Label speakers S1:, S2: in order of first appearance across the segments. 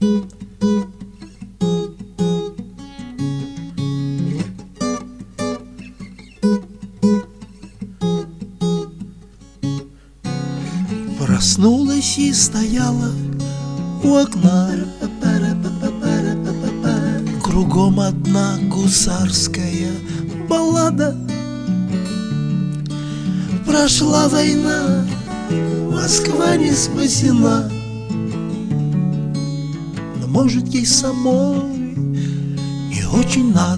S1: Проснулась и стояла у окна, кругом одна гусарская баллада. Прошла война, Москва не спасена, но может ей самой не очень надо.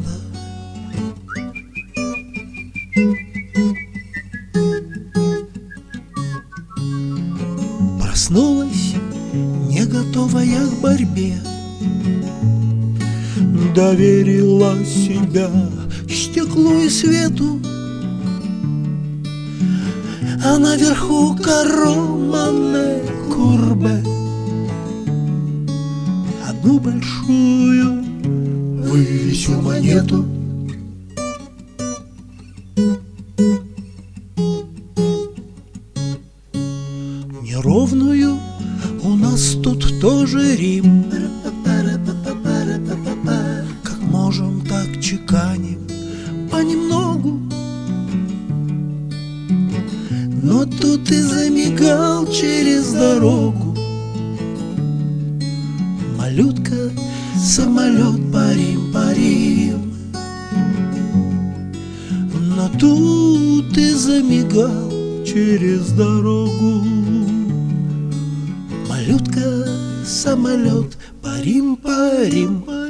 S1: Проснулась, не готовая к борьбе, доверила себя стеклу и свету, а наверху короманная курбе, одну большую вывесил монету. Неровную у нас тут тоже Рим, как можем, так чеканим понемногу. Но тут и замигал через дорогу малютка, самолет, парим, парим. Но тут и замигал через дорогу малютка, самолет, парим, парим.